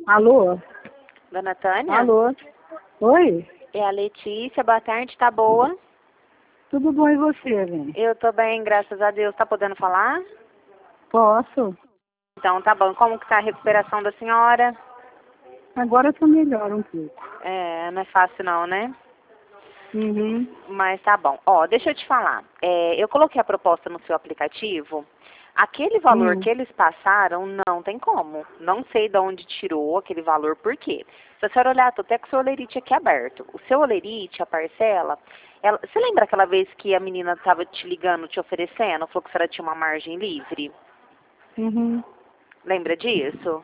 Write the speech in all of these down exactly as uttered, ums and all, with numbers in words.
Alô? Dona Tânia? Alô? Oi? É a Letícia, boa tarde, tá boa? Tudo bom e você, Vem? Eu tô bem, graças a Deus. Tá podendo falar? Posso? Então tá bom. Como que tá a recuperação da senhora? Agora tá melhor um pouco. É, não é fácil não, né? Uhum. Mas tá bom. Ó, deixa eu te falar. É, eu coloquei a proposta no seu aplicativo. Aquele valor Hum. que eles passaram, não tem como. Não sei de onde tirou aquele valor, por quê? Se a senhora olhar, tô até com o seu olerite aqui aberto. O seu olerite, a parcela, ela, você lembra aquela vez que a menina estava te ligando, te oferecendo, falou que a senhora tinha uma margem livre? Uhum. Lembra disso?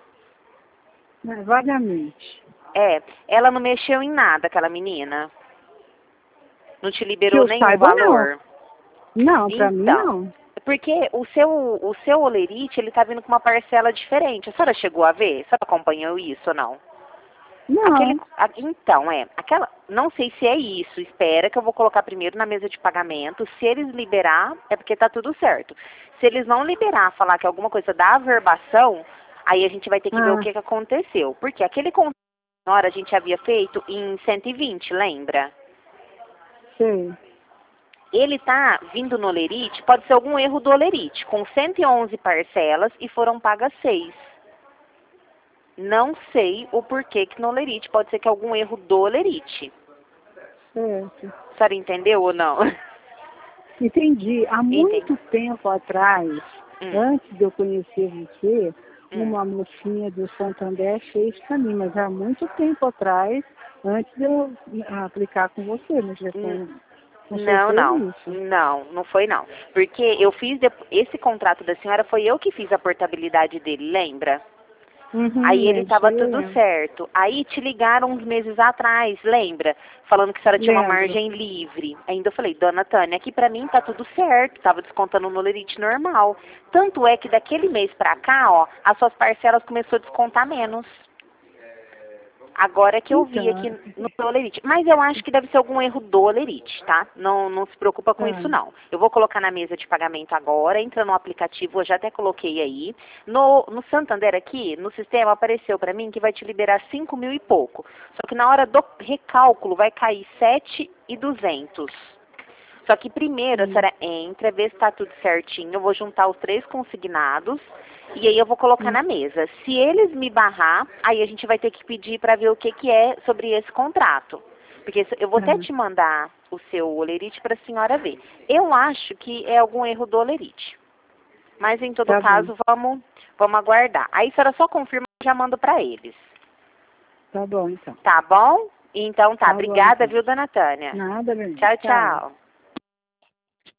É, vagamente. É, ela não mexeu em nada, aquela menina. Não te Que liberou eu nenhum saiba, não. valor. Não, pra mim, Então, não. porque o seu, o seu olerite, ele tá vindo com uma parcela diferente. A senhora chegou a ver? A senhora acompanhou isso ou não? Aquele, Não. a- então, é, aquela, não sei se é isso, espera que eu vou colocar primeiro na mesa de pagamento. Se eles liberar, é porque tá tudo certo. Se eles não liberar, falar que é alguma coisa da averbação, aí a gente vai ter que ver o Ah, que, que aconteceu. Porque aquele contrato a gente havia feito em cento e vinte, lembra? sei. Ele tá vindo no olerite, pode ser algum erro do olerite, com cento e onze parcelas e foram pagas seis. Não sei o porquê que no olerite, pode ser que algum erro do olerite. Certo. A senhora entendeu ou não? Entendi. Há Entendi. muito tempo atrás, Hum, antes de eu conhecer você, hum. uma mocinha do Santander fez pra mim, mas há muito tempo atrás, antes de eu aplicar com você, mas já N- com, com Não, certeza não. isso. Não, não foi não. Porque eu fiz, de- esse contrato da senhora foi eu que fiz a portabilidade dele, lembra? Uhum, Aí ele lembro, isso estava aí eu tudo lembro. certo. Aí te ligaram uns meses atrás, lembra? Falando que a senhora tinha uma Lembro. margem livre. Ainda eu falei, dona Tânia, aqui pra mim tá tudo certo. Tava descontando no lerite normal. Tanto é que daquele mês pra cá, ó, as suas parcelas começou a descontar menos. Agora que eu vi Então, aqui no Olerite. Mas eu acho que deve ser algum erro do Olerite, tá? Não, não se preocupa com isso, tá. não. Eu vou colocar na mesa de pagamento agora, entra no aplicativo, eu já até coloquei aí. No, no Santander aqui, no sistema, apareceu pra mim que vai te liberar cinco mil e pouco. Só que na hora do recálculo vai cair sete mil e duzentos. Só que primeiro a Hum, senhora entra, vê se está tudo certinho. Eu vou juntar os três consignados e aí eu vou colocar hum, na mesa. Se eles me barrar, aí a gente vai ter que pedir para ver o que, que é sobre esse contrato. Porque eu vou até tá. te mandar o seu olerite para a senhora ver. Eu acho que é algum erro do olerite. Mas em todo Tá bom. caso, vamos, vamos aguardar. Aí a senhora só confirma e já mando para eles. Tá bom, então. Tá bom? Então tá. Tá bom, Obrigada, então. viu, dona Tânia? Nada, bem. Tchau, Tchau. tchau.